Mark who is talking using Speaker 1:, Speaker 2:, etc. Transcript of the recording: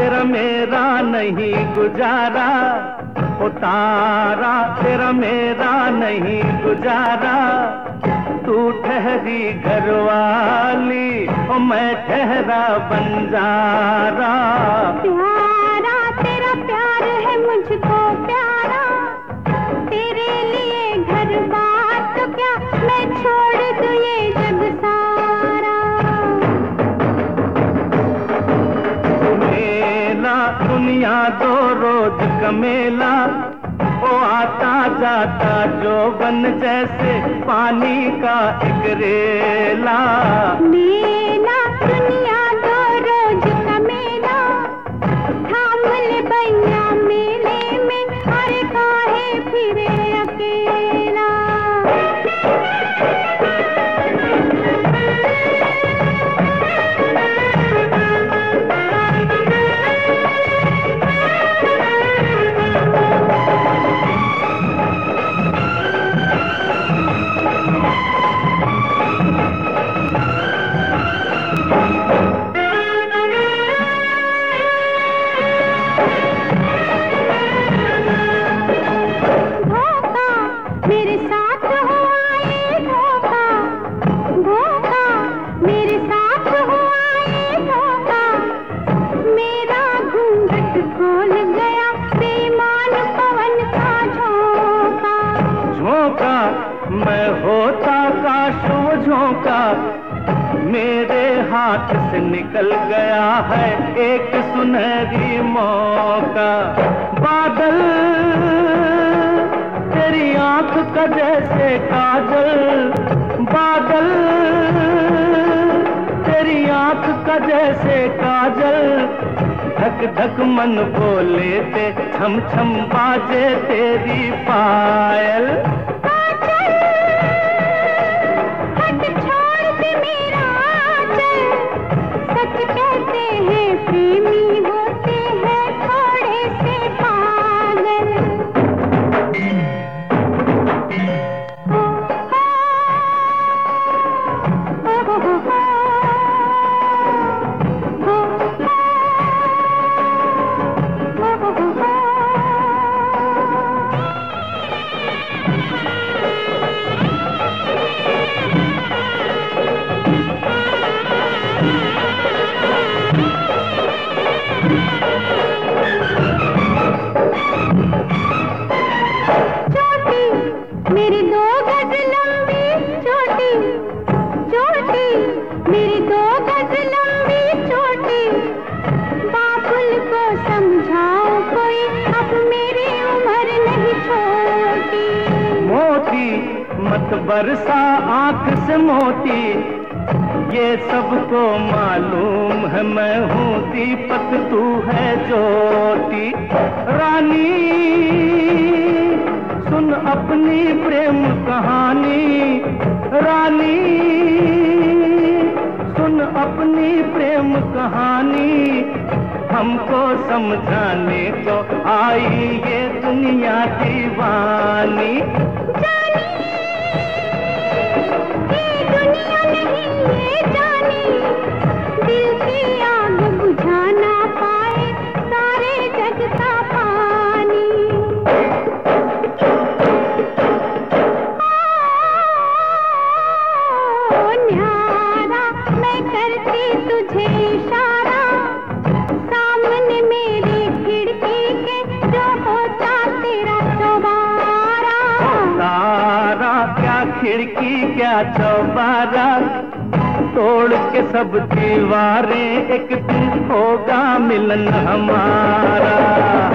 Speaker 1: तेरा मेरा नहीं गुजारा, ओ तारा तेरा मेरा नहीं गुजारा। तू ठहरी घरवाली, ओ मैं ठहरा बंजारा।
Speaker 2: प्यारा तेरा प्यार है मुझको प्यारा, तेरे लिए घर बार तो क्या मैं छोड़ दूं ये जग सारा।
Speaker 1: मेला दुनिया दो रोज का मेला, ओ आता जाता जो बन जैसे पानी का एक रेला।
Speaker 2: मेला दुनिया दो रोज का मेला, थाम ले बैया मेले में, अरे काहे फिरे अकेला। मेरे साथ हुआ ये धोखा, धोखा मेरे साथ हुआ ये धोखा। मेरा घूंघट खोल गया बेईमान पवन का झोंका।
Speaker 1: झोंका मैं होता काश वो झोंका, मेरे हाथ से निकल गया है एक सुनहरी मौका। बादल तेरी आंख का जैसे काजल, बादल तेरी आंख का जैसे काजल। धक धक मन बोले थे, छम छम बाजे तेरी पायल।
Speaker 2: हट छोड़ दे मेरा आंचल, सच कहते हैं प्रेमी होते हैं थोड़े से पागल। चोटी मेरी 2 गज लंबी चोटी, चोटी मेरी 2 गज लंबी चोटी। बाबुल को समझाओ कोई, अब मेरी उम्र नहीं छोटी।
Speaker 1: मोती मत बरसा आंख से मोती, ये सबको मालूम है मैं हूँ दीपक तू है ज्योति। रानी सुन अपनी प्रेम कहानी, रानी सुन अपनी प्रेम कहानी। हमको समझाने को आई ये दुनिया दीवानी।
Speaker 2: ये दुनिया नहीं ये जानी, दिल की आग बुझा ना पाए सारे जग का पानी। ओ न्यारा मैं करती तुझे इशारा, सामने मेरी खिड़की के जो होता तेरा चौबारा।
Speaker 1: तारा क्या खिड़की क्या चौबारा, तोड़ के सब दीवारें एक दिन होगा मिलन हमारा।